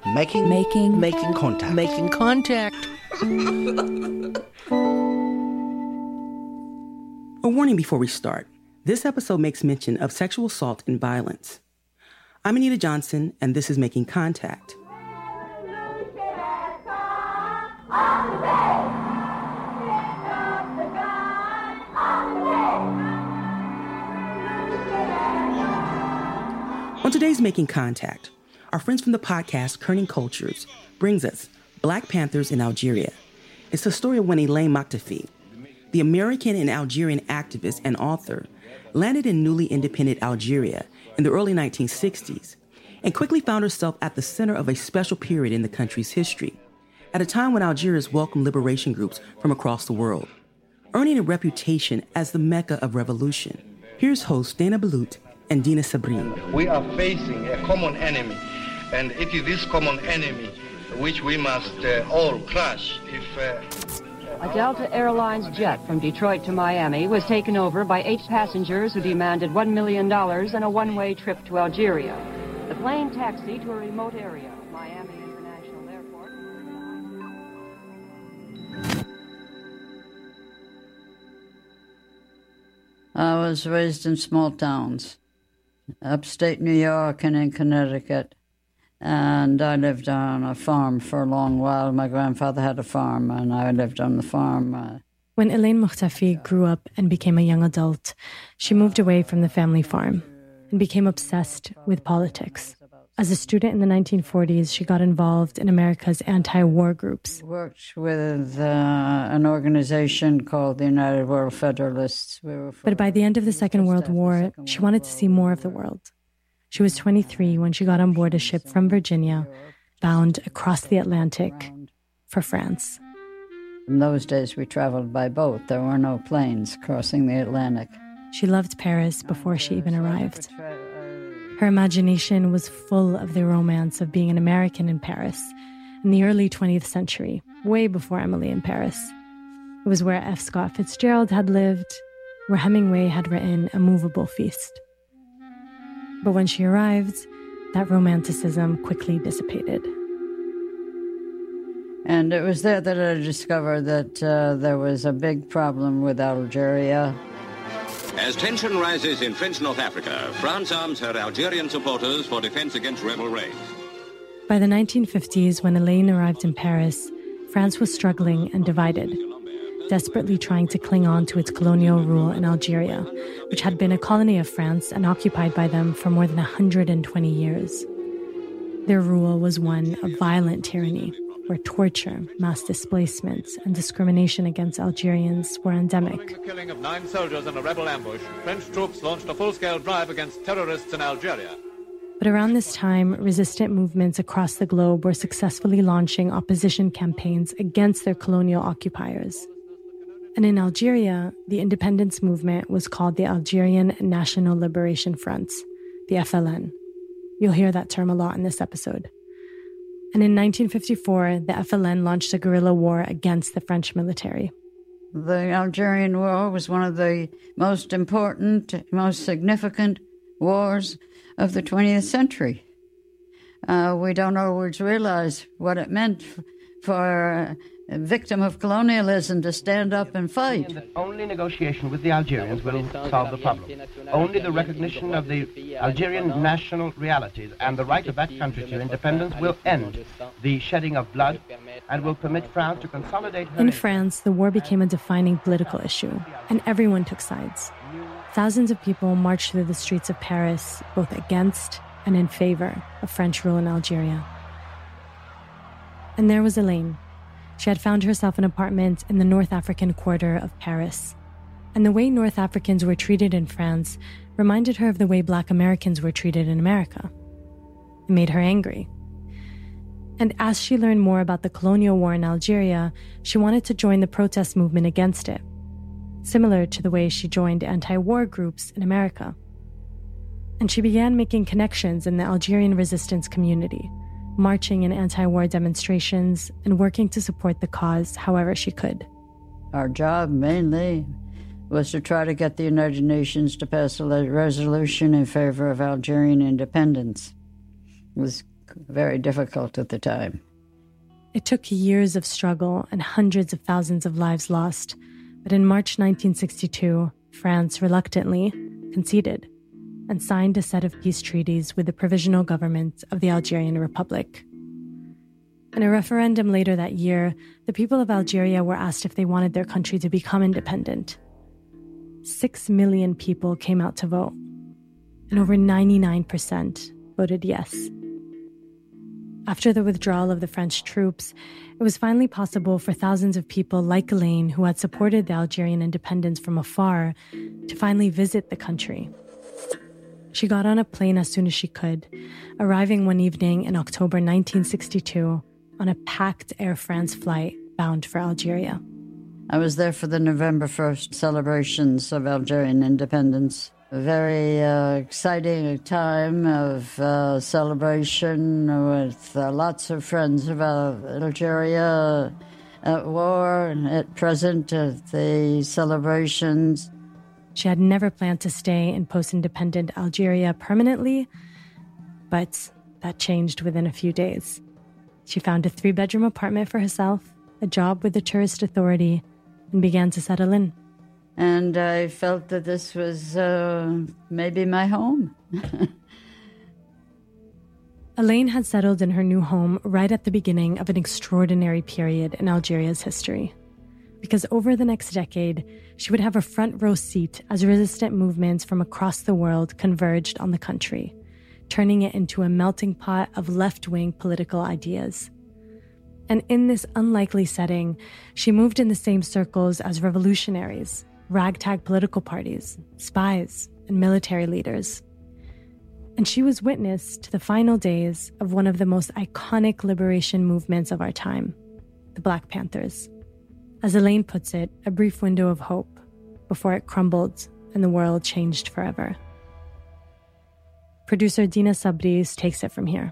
Making contact. Making contact. A warning before we start. This episode makes mention of sexual assault and violence. I'm Anita Johnson, and this is Making Contact. On today's Making Contact, our friends from the podcast Kerning Cultures brings us Black Panthers in Algeria. It's the story of when Elaine Maktafi, the American and Algerian activist and author, landed in newly independent Algeria in the early 1960s and quickly found herself at the center of a special period in the country's history, at a time when Algiers welcomed liberation groups from across the world, earning a reputation as the Mecca of revolution. Here's hosts Dana Balut and Dina Sabrin. We are facing a common enemy, and it is this common enemy which we must all crush. A Delta Airlines jet from Detroit to Miami was taken over by 8 passengers who demanded $1 million and a one-way trip to Algeria. The plane taxied to a remote area of Miami International Airport. I was raised in small towns, upstate New York and in Connecticut. And I lived on a farm for a long while. My grandfather had a farm, and I lived on the farm. When Elaine Maktafi grew up and became a young adult, she moved away from the family farm and became obsessed with politics. As a student in the 1940s, she got involved in America's anti-war groups. Worked with an organization called the United World Federalists. But by the end of the Second World War, she wanted to see more of the world. She was 23 when she got on board a ship from Virginia, bound across the Atlantic for France. In those days, we traveled by boat. There were no planes crossing the Atlantic. She loved Paris before she even arrived. Her imagination was full of the romance of being an American in Paris in the early 20th century, way before Emily in Paris. It was where F. Scott Fitzgerald had lived, where Hemingway had written A Movable Feast. But when she arrived, that romanticism quickly dissipated. And it was there that I discovered that there was a big problem with Algeria. As tension rises in French North Africa, France arms her Algerian supporters for defense against rebel raids. By the 1950s, when Elaine arrived in Paris, France was struggling and divided, desperately trying to cling on to its colonial rule in Algeria, which had been a colony of France and occupied by them for more than 120 years. Their rule was one of violent tyranny, where torture, mass displacement, and discrimination against Algerians were endemic. Following the killing of 9 soldiers in a rebel ambush, French troops launched a full-scale drive against terrorists in Algeria. But around this time, resistant movements across the globe were successfully launching opposition campaigns against their colonial occupiers. And in Algeria, the independence movement was called the Algerian National Liberation Front, the FLN. You'll hear that term a lot in this episode. And in 1954, the FLN launched a guerrilla war against the French military. The Algerian War was one of the most important, most significant wars of the 20th century. We don't always realize what it meant for a victim of colonialism to stand up and fight. Only negotiation with the Algerians will solve the problem. Only the recognition of the Algerian national realities and the right of that country to independence will end the shedding of blood and will permit France to consolidate her... In France, the war became a defining political issue, and everyone took sides. Thousands of people marched through the streets of Paris, both against and in favor of French rule in Algeria. And there was Elaine. She had found herself an apartment in the North African quarter of Paris. And the way North Africans were treated in France reminded her of the way Black Americans were treated in America. It made her angry. And as she learned more about the colonial war in Algeria, she wanted to join the protest movement against it, similar to the way she joined anti-war groups in America. And she began making connections in the Algerian resistance community, marching in anti-war demonstrations and working to support the cause however she could. Our job mainly was to try to get the United Nations to pass a resolution in favor of Algerian independence. It was very difficult at the time. It took years of struggle and hundreds of thousands of lives lost, but in March 1962, France reluctantly conceded and signed a set of peace treaties with the Provisional Government of the Algerian Republic. In a referendum later that year, the people of Algeria were asked if they wanted their country to become independent. 6 million people came out to vote, and over 99% voted yes. After the withdrawal of the French troops, it was finally possible for thousands of people like Elaine, who had supported the Algerian independence from afar, to finally visit the country. She got on a plane as soon as she could, arriving one evening in October 1962 on a packed Air France flight bound for Algeria. I was there for the November 1st celebrations of Algerian independence. A very exciting time of celebration with lots of friends of Algeria at war and at present at the celebrations. She had never planned to stay in post-independent Algeria permanently, but that changed within a few days. She found a 3-bedroom apartment for herself, a job with the tourist authority, and began to settle in. And I felt that this was maybe my home. Elaine had settled in her new home right at the beginning of an extraordinary period in Algeria's history. Because over the next decade, she would have a front row seat as resistant movements from across the world converged on the country, turning it into a melting pot of left-wing political ideas. And in this unlikely setting, she moved in the same circles as revolutionaries, ragtag political parties, spies, and military leaders. And she was witness to the final days of one of the most iconic liberation movements of our time, the Black Panthers. As Elaine puts it, a brief window of hope before it crumbled and the world changed forever. Producer Dina Sabris takes it from here.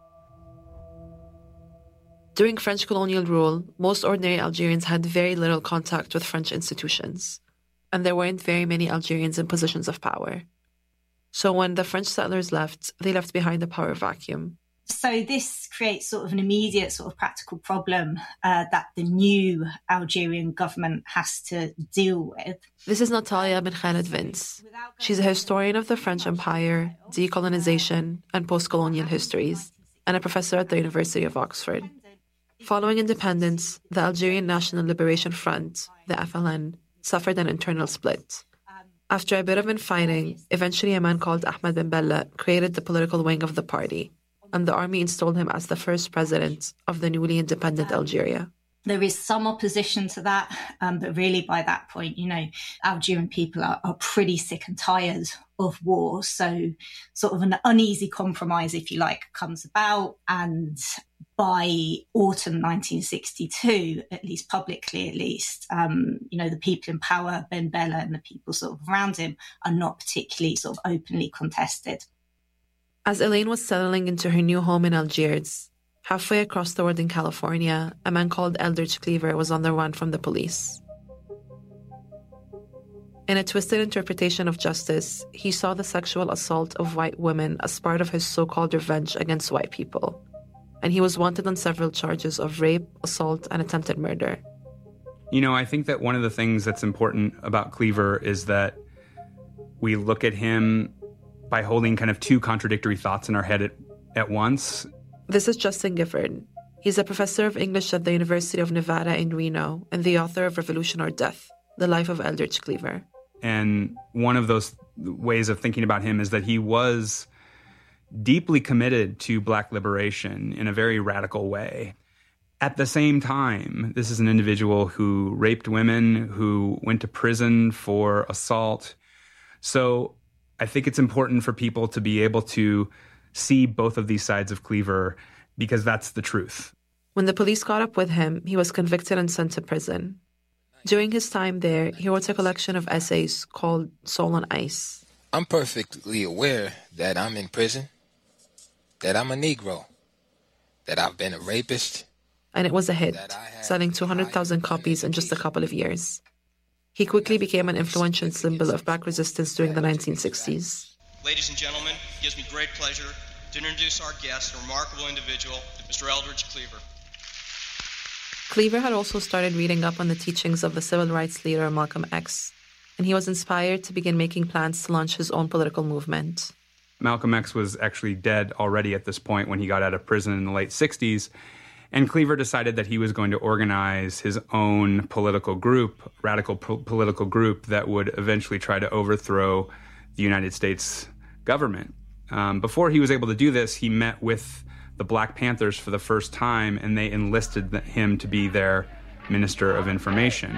During French colonial rule, most ordinary Algerians had very little contact with French institutions, and there weren't very many Algerians in positions of power. So when the French settlers left, they left behind a power vacuum. So this creates sort of an immediate sort of practical problem that the new Algerian government has to deal with. This is Natalia Ben Khaled Vince. She's a historian of the French Empire, decolonization, and post-colonial histories, and a professor at the University of Oxford. Following independence, the Algerian National Liberation Front, the FLN, suffered an internal split. After a bit of infighting, eventually a man called Ahmed Ben Bella created the political wing of the party, and the army installed him as the first president of the newly independent Algeria. There is some opposition to that, but really by that point, Algerian people are pretty sick and tired of war. So sort of an uneasy compromise, if you like, comes about. And by autumn 1962, at least publicly, the people in power, Ben Bella and the people sort of around him, are not particularly sort of openly contested. As Elaine was settling into her new home in Algiers, halfway across the world in California, a man called Eldridge Cleaver was on the run from the police. In a twisted interpretation of justice, he saw the sexual assault of white women as part of his so-called revenge against white people, and he was wanted on several charges of rape, assault, and attempted murder. I think that one of the things that's important about Cleaver is that we look at him by holding kind of two contradictory thoughts in our head at once. This is Justin Gifford. He's a professor of English at the University of Nevada in Reno and the author of Revolution or Death, The Life of Eldridge Cleaver. And one of those ways of thinking about him is that he was deeply committed to Black liberation in a very radical way. At the same time, this is an individual who raped women, who went to prison for assault. So I think it's important for people to be able to see both of these sides of Cleaver because that's the truth. When the police caught up with him, he was convicted and sent to prison. During his time there, he wrote a collection of essays called Soul on Ice. I'm perfectly aware that I'm in prison, that I'm a Negro, that I've been a rapist. And it was a hit, selling 200,000 copies in just a couple of years. He quickly became an influential symbol of Black resistance during the 1960s. Ladies and gentlemen, it gives me great pleasure to introduce our guest, a remarkable individual, Mr. Eldridge Cleaver. Cleaver had also started reading up on the teachings of the civil rights leader Malcolm X, and he was inspired to begin making plans to launch his own political movement. Malcolm X was actually dead already at this point when he got out of prison in the late 60s, and Cleaver decided that he was going to organize his own political group, radical political group that would eventually try to overthrow the United States government. Before he was able to do this, he met with the Black Panthers for the first time, and they enlisted him to be their Minister of Information.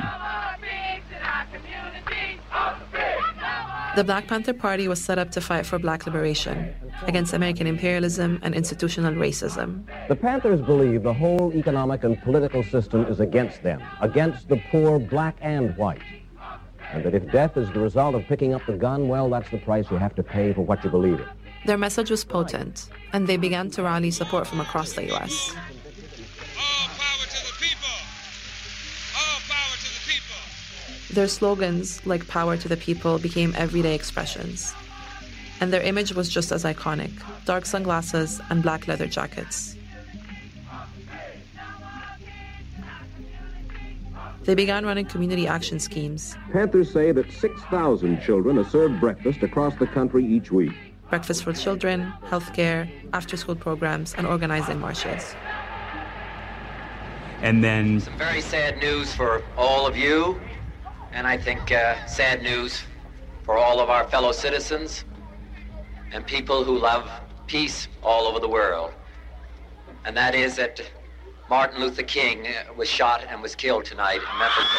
The Black Panther Party was set up to fight for black liberation against American imperialism and institutional racism. The Panthers believe the whole economic and political system is against them, against the poor, black and white. And that if death is the result of picking up the gun, well, that's the price you have to pay for what you believe in. Their message was potent, and they began to rally support from across the U.S. Their slogans, like "Power to the People," became everyday expressions. And their image was just as iconic: dark sunglasses and black leather jackets. They began running community action schemes. Panthers say that 6,000 children are served breakfast across the country each week. Breakfast for children, healthcare, after-school programs, and organizing marches. And then some very sad news for all of you. And I think sad news for all of our fellow citizens and people who love peace all over the world. And that is that Martin Luther King was shot and was killed tonight in Memphis.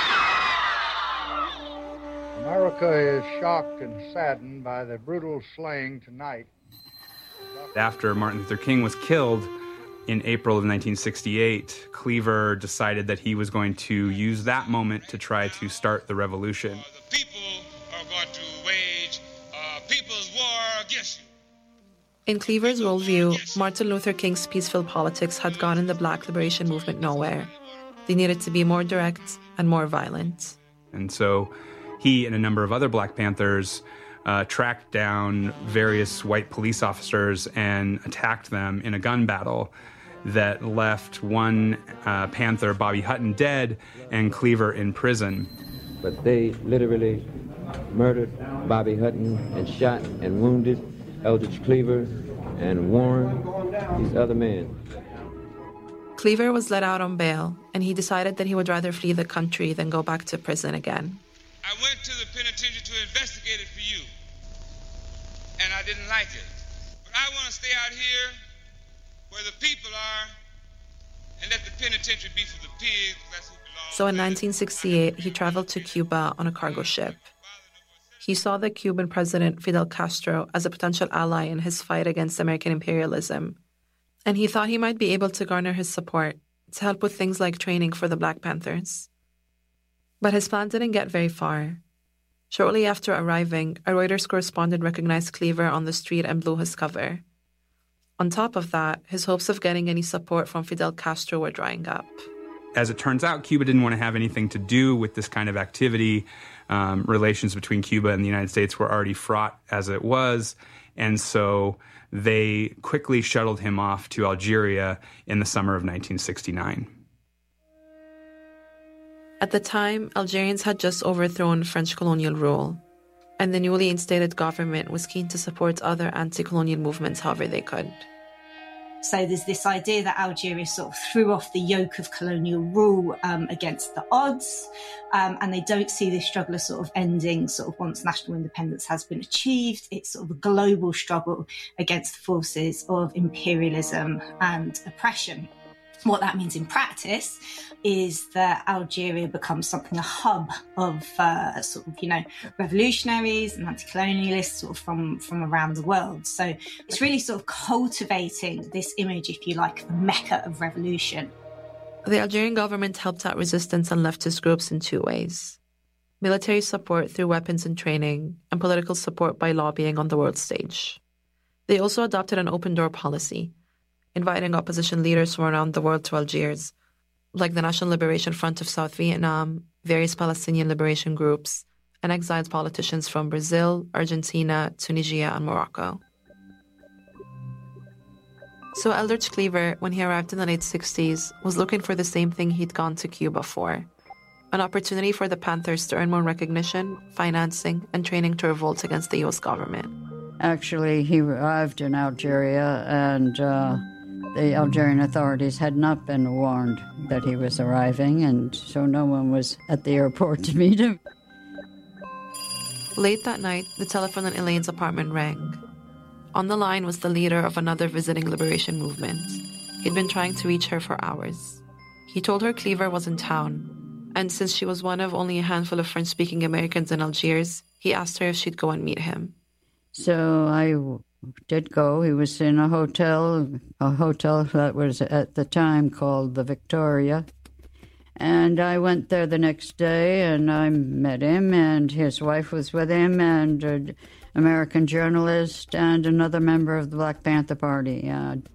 America is shocked and saddened by the brutal slaying tonight. After Martin Luther King was killed in April of 1968, Cleaver decided that he was going to use that moment to try to start the revolution. The people are going to wage a people's war against you. In Cleaver's worldview, Martin Luther King's peaceful politics had gotten the Black liberation movement nowhere. They needed to be more direct and more violent. And so he and a number of other Black Panthers tracked down various white police officers and attacked them in a gun battle that left one Panther, Bobby Hutton, dead and Cleaver in prison. But they literally murdered Bobby Hutton and shot and wounded Eldridge Cleaver and Warren, these other men. Cleaver was let out on bail, and he decided that he would rather flee the country than go back to prison again. I went to the penitentiary to investigate it for you, and I didn't like it. But I want to stay out here where the people are, and let the penitentiary be for the pigs. That's who belongs. So in 1968, he traveled to Cuba on a cargo ship. He saw the Cuban president Fidel Castro as a potential ally in his fight against American imperialism, and he thought he might be able to garner his support to help with things like training for the Black Panthers. But his plan didn't get very far. Shortly after arriving, a Reuters correspondent recognized Cleaver on the street and blew his cover. On top of that, his hopes of getting any support from Fidel Castro were drying up. As it turns out, Cuba didn't want to have anything to do with this kind of activity. Relations between Cuba and the United States were already fraught as it was, and so they quickly shuttled him off to Algeria in the summer of 1969. At the time, Algerians had just overthrown French colonial rule, and the newly instated government was keen to support other anti-colonial movements however they could. So there's this idea that Algeria sort of threw off the yoke of colonial rule against the odds, and they don't see this struggle as sort of ending sort of once national independence has been achieved. It's sort of a global struggle against the forces of imperialism and oppression. What that means in practice is that Algeria becomes something, a hub of sort of, revolutionaries and anti-colonialists sort of from around the world. So it's really sort of cultivating this image, if you like, the Mecca of revolution. The Algerian government helped out resistance and leftist groups in two ways: military support through weapons and training, and political support by lobbying on the world stage. They also adopted an open-door policy, inviting opposition leaders from around the world to Algiers, like the National Liberation Front of South Vietnam, various Palestinian liberation groups, and exiled politicians from Brazil, Argentina, Tunisia, and Morocco. So Eldridge Cleaver, when he arrived in the late 60s, was looking for the same thing he'd gone to Cuba for. An opportunity for the Panthers to earn more recognition, financing, and training to revolt against the U.S. government. Actually, he arrived in Algeria, and the Algerian authorities had not been warned that he was arriving, and so no one was at the airport to meet him. Late that night, the telephone in Elaine's apartment rang. On the line was the leader of another visiting liberation movement. He'd been trying to reach her for hours. He told her Cleaver was in town, and since she was one of only a handful of French-speaking Americans in Algiers, he asked her if she'd go and meet him. So I did go. He was in a hotel that was at the time called the Victoria. And I went there the next day, and I met him, and his wife was with him, and an American journalist, and another member of the Black Panther Party.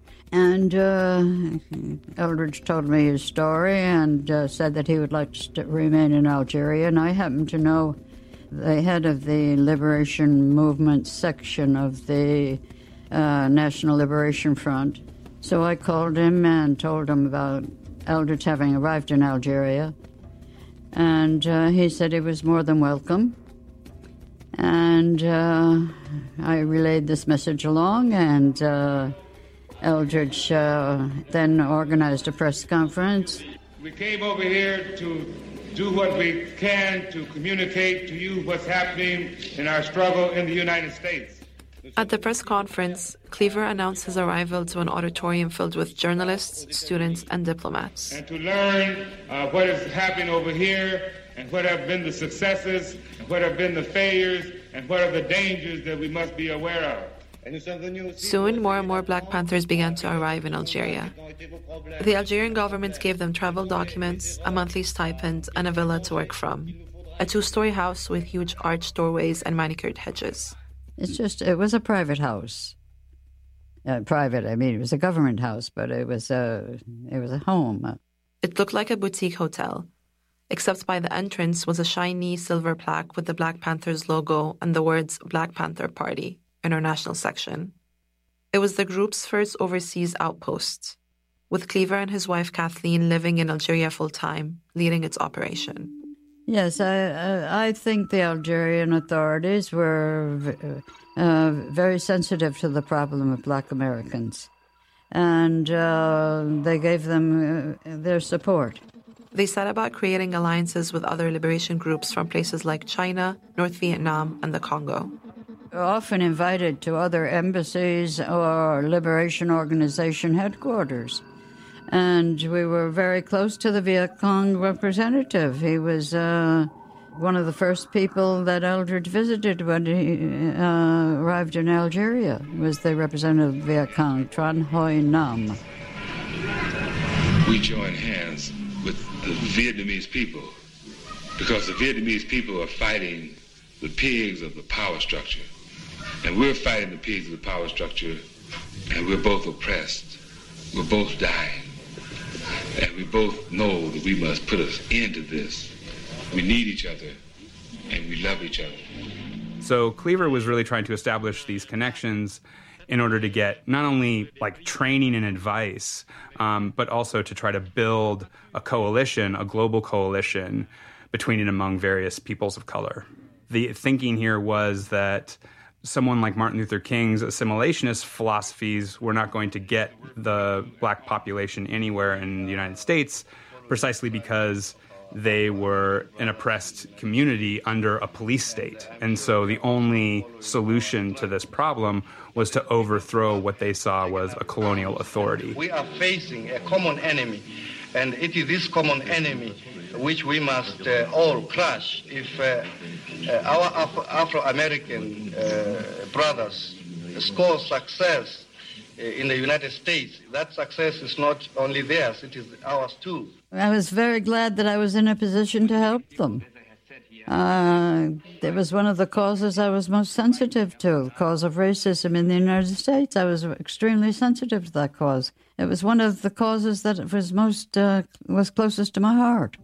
Eldridge told me his story and said that he would like to remain in Algeria, and I happened to know the head of the Liberation Movement section of the National Liberation Front. So I called him and told him about Eldridge having arrived in Algeria, and he said he was more than welcome. And I relayed this message along, and Eldridge then organized a press conference. We came over here to do what we can to communicate to you what's happening in our struggle in the United States. At the press conference, Cleaver announced his arrival to an auditorium filled with journalists, students, and diplomats. And to learn what is happening over here, and what have been the successes, and what have been the failures, and what are the dangers that we must be aware of. Soon, more and more Black Panthers began to arrive in Algeria. The Algerian government gave them travel documents, a monthly stipend, and a villa to work from. A 2-story house with huge arched doorways and manicured hedges. It was a private house. It was a government house, but it was a home. It looked like a boutique hotel, except by the entrance was a shiny silver plaque with the Black Panthers logo and the words Black Panther Party, International Section. It was the group's first overseas outpost, with Cleaver and his wife Kathleen living in Algeria full-time, leading its operation. Yes, I think the Algerian authorities were very sensitive to the problem of Black Americans, and they gave them their support. They set about creating alliances with other liberation groups from places like China, North Vietnam, and the Congo. Often invited to other embassies or liberation organization headquarters. And we were very close to the Viet Cong representative. He was one of the first people that Eldridge visited when he arrived in Algeria, was the representative of Viet Cong, Tran Huy Nam. We join hands with the Vietnamese people because the Vietnamese people are fighting the pigs of the power structure. And we're fighting the pigs of the power structure, and we're both oppressed. We're both dying. And we both know that we must put an end to this. We need each other, and we love each other. So Cleaver was really trying to establish these connections in order to get not only training and advice, but also to try to build a coalition, a global coalition between and among various peoples of color. The thinking here was that someone like Martin Luther King's assimilationist philosophies were not going to get the Black population anywhere in the United States, precisely because they were an oppressed community under a police state. And so the only solution to this problem was to overthrow what they saw was a colonial authority. We are facing a common enemy, and it is this common enemy which we must all crush. If our Afro-American brothers score success in the United States, that success is not only theirs, it is ours too. I was very glad that I was in a position to help them. It was one of the causes I was most sensitive to, the cause of racism in the United States. I was extremely sensitive to that cause. It was one of the causes that was closest to my heart.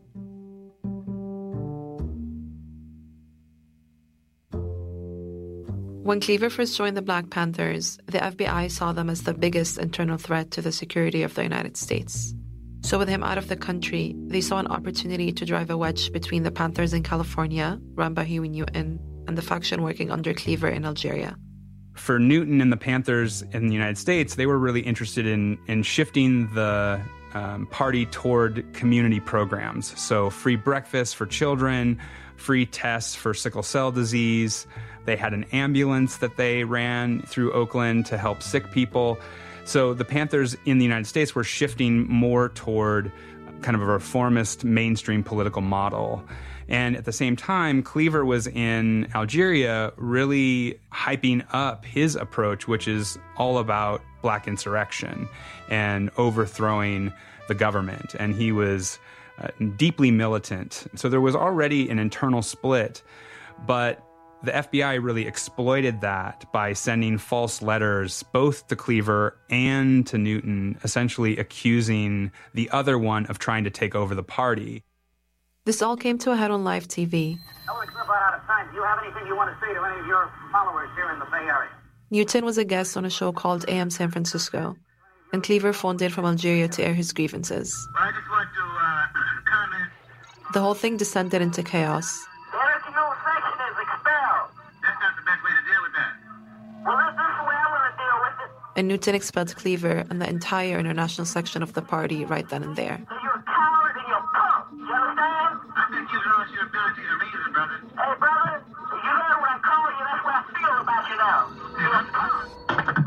When Cleaver first joined the Black Panthers, the FBI saw them as the biggest internal threat to the security of the United States. So with him out of the country, they saw an opportunity to drive a wedge between the Panthers in California, run by Huey Newton, and the faction working under Cleaver in Algeria. For Newton and the Panthers in the United States, they were really interested in shifting the party toward community programs. So free breakfast for children, free tests for sickle cell disease. They had an ambulance that they ran through Oakland to help sick people. So the Panthers in the United States were shifting more toward kind of a reformist mainstream political model. And at the same time, Cleaver was in Algeria really hyping up his approach, which is all about black insurrection and overthrowing the government. And he was deeply militant. So there was already an internal split, but the FBI really exploited that by sending false letters both to Cleaver and to Newton, essentially accusing the other one of trying to take over the party. This all came to a head on live TV. Alex, we're about out of time. Do you have anything you want to say to any of your followers here in the Bay Area? Newton was a guest on a show called AM San Francisco, and Cleaver phoned in from Algeria to air his grievances. Well, I just want to comment. The whole thing descended into chaos. The original section is expelled. That's not the best way to deal with that. Well, this is the way I want to deal with it. And Newton expelled Cleaver and the entire international section of the party right then and there. So you're a coward and you're a punk. You understand? I think you've lost your ability to reason, brother. Hey, brother, you know when I call you, that's what I feel about you now. You're a punk.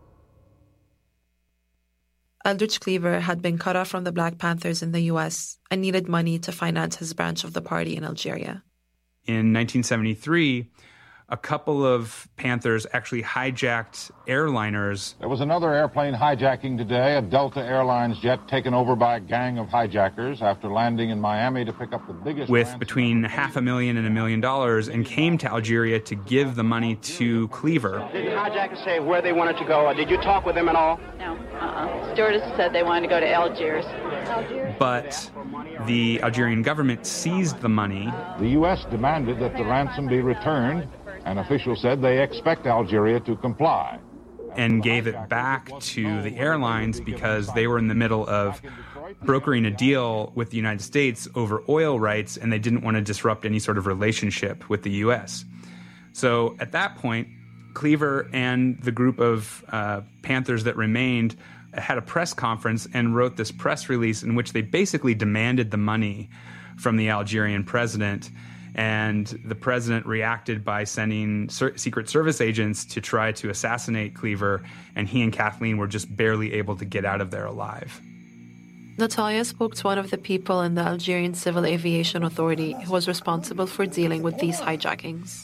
Eldridge Cleaver had been cut off from the Black Panthers in the U.S. and needed money to finance his branch of the party in Algeria. In 1973, a couple of Panthers actually hijacked airliners. There was another airplane hijacking today, a Delta Airlines jet taken over by a gang of hijackers after landing in Miami to pick up the biggest... With between $500,000 and $1 million, and came to Algeria to give the money to Cleaver. Did the hijackers say where they wanted to go? Did you talk with them at all? No. Stewardess said they wanted to go to Algiers. But the Algerian government seized the money. The U.S. demanded that the ransom be returned, and officials said they expect Algeria to comply. And gave it back to the airlines because they were in the middle of brokering a deal with the United States over oil rights, and they didn't want to disrupt any sort of relationship with the U.S. So at that point, Cleaver and the group of Panthers that remained had a press conference and wrote this press release in which they basically demanded the money from the Algerian president. And the president reacted by sending Secret Service agents to try to assassinate Cleaver, and he and Kathleen were just barely able to get out of there alive. Natalia spoke to one of the people in the Algerian Civil Aviation Authority who was responsible for dealing with these hijackings.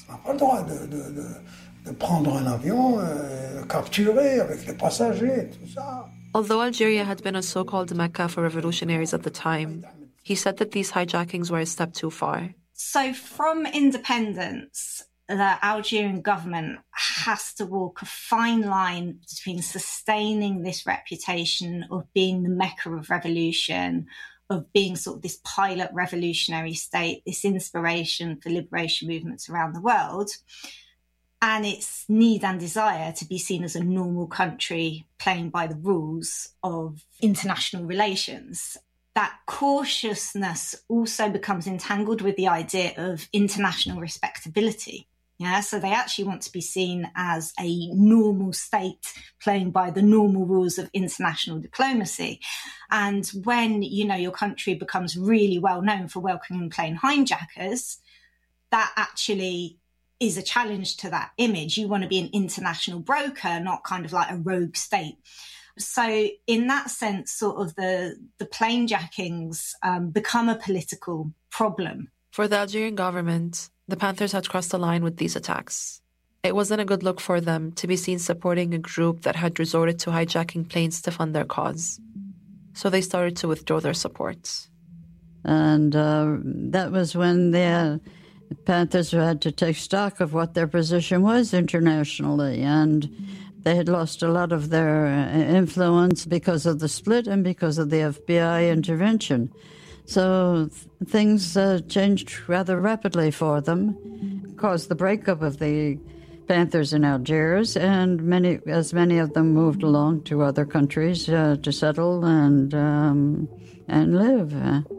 Although Algeria had been a so-called Mecca for revolutionaries at the time, he said that these hijackings were a step too far. So from independence, the Algerian government has to walk a fine line between sustaining this reputation of being the Mecca of revolution, of being sort of this pilot revolutionary state, this inspiration for liberation movements around the world, and its need and desire to be seen as a normal country playing by the rules of international relations. That cautiousness also becomes entangled with the idea of international respectability. Yeah, so they actually want to be seen as a normal state playing by the normal rules of international diplomacy. And when, your country becomes really well known for welcoming plane hijackers, that actually is a challenge to that image. You want to be an international broker, not kind of like a rogue state. So in that sense, sort of the plane jackings become a political problem. For the Algerian government, the Panthers had crossed the line with these attacks. It wasn't a good look for them to be seen supporting a group that had resorted to hijacking planes to fund their cause. So they started to withdraw their support. And that was when the Panthers had to take stock of what their position was internationally, and they had lost a lot of their influence because of the split and because of the FBI intervention. So things changed rather rapidly for them, caused the breakup of the Panthers in Algiers, and many of them moved along to other countries to settle and live.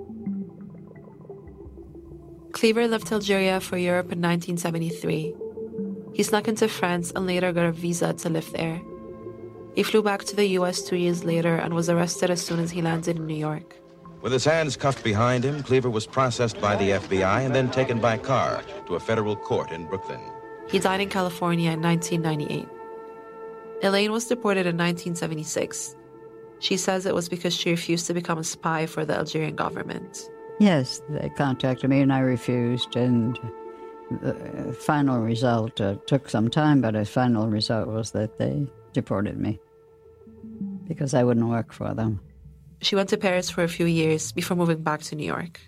Cleaver left Algeria for Europe in 1973. He snuck into France and later got a visa to live there. He flew back to the U.S. 2 years later and was arrested as soon as he landed in New York. With his hands cuffed behind him, Cleaver was processed by the FBI and then taken by car to a federal court in Brooklyn. He died in California in 1998. Elaine was deported in 1976. She says it was because she refused to become a spy for the Algerian government. Yes, they contacted me and I refused, and the final result took some time, but the final result was that they deported me because I wouldn't work for them. She went to Paris for a few years before moving back to New York.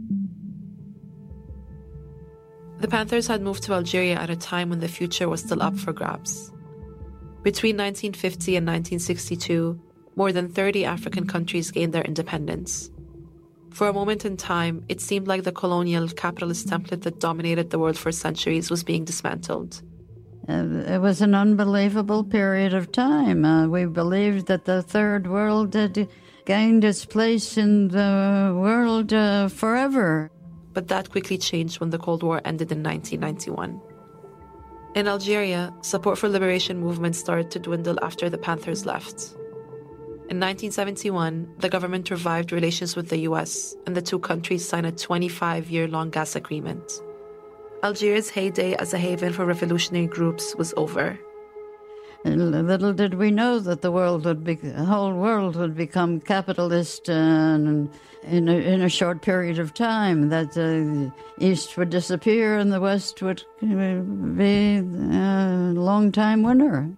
The Panthers had moved to Algeria at a time when the future was still up for grabs. Between 1950 and 1962, more than 30 African countries gained their independence. For a moment in time, it seemed like the colonial capitalist template that dominated the world for centuries was being dismantled. It was an unbelievable period of time. We believed that the Third World had gained its place in the world forever. But that quickly changed when the Cold War ended in 1991. In Algeria, support for liberation movements started to dwindle after the Panthers left. In 1971, the government revived relations with the U.S., and the two countries signed a 25-year-long gas agreement. Algiers' heyday as a haven for revolutionary groups was over. Little did we know that the whole world would become capitalist in a short period of time, that the East would disappear and the West would be a long-time winner.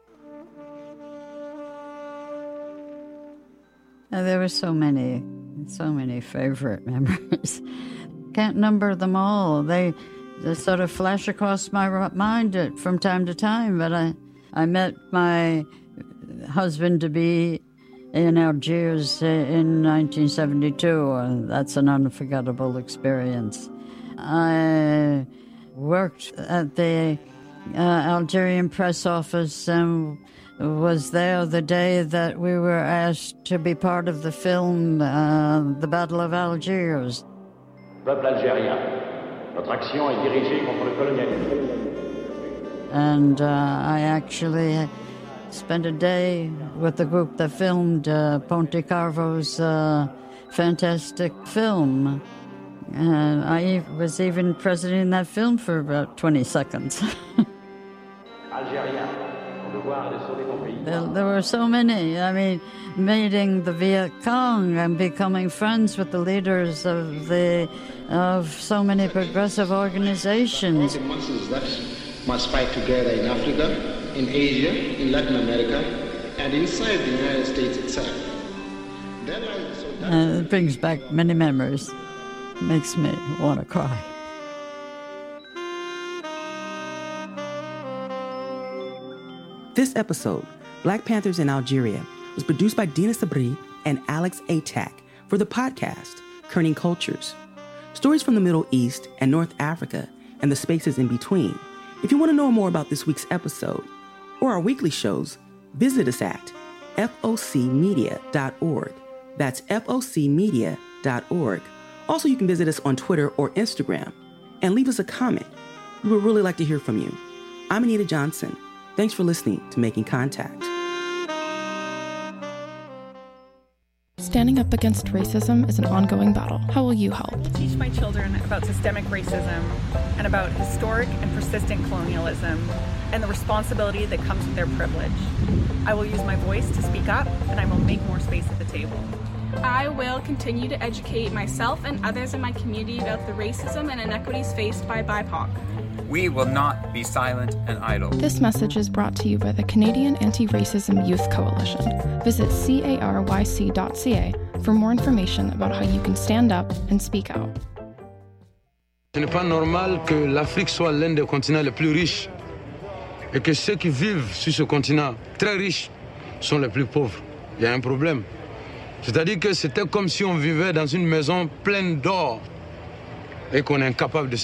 There were so many favorite memories. Can't number them all. They sort of flash across my mind from time to time, but I met my husband-to-be in Algiers in 1972. That's an unforgettable experience. I worked at the Algerian press office and was there the day that we were asked to be part of the film The Battle of Algiers. Peuple algérien, notre action est dirigée contre le colonialisme. And I actually spent a day with the group that filmed Pontecarvo's fantastic film. And I was even present in that film for about 20 seconds. There were so many. I mean, meeting the Viet Cong and becoming friends with the leaders of so many progressive organizations. Must fight together in Africa, in Asia, in Latin America, and inside the United States itself. It brings back many memories. Makes me want to cry. This episode, Black Panthers in Algeria, was produced by Dina Sabri and Alex Atack for the podcast, Kerning Cultures. Stories from the Middle East and North Africa and the spaces in between. If you want to know more about this week's episode or our weekly shows, visit us at focmedia.org. That's focmedia.org. Also, you can visit us on Twitter or Instagram and leave us a comment. We would really like to hear from you. I'm Anita Johnson. Thanks for listening to Making Contact. Standing up against racism is an ongoing battle. How will you help? Teach my children about systemic racism and about historic and persistent colonialism and the responsibility that comes with their privilege. I will use my voice to speak up, and I will make more space at the table. I will continue to educate myself and others in my community about the racism and inequities faced by BIPOC. We will not be silent and idle. This message is brought to you by the Canadian Anti-Racism Youth Coalition. Visit caryc.ca for more information about how you can stand up and speak out. Ce n'est pas normal que l'Afrique soit l'un des continents les plus riches et que ceux qui vivent sur ce continent très riche sont les plus pauvres. Il y a un problème. C'est-à-dire que c'était comme si on vivait dans une maison pleine d'or et qu'on est incapable de se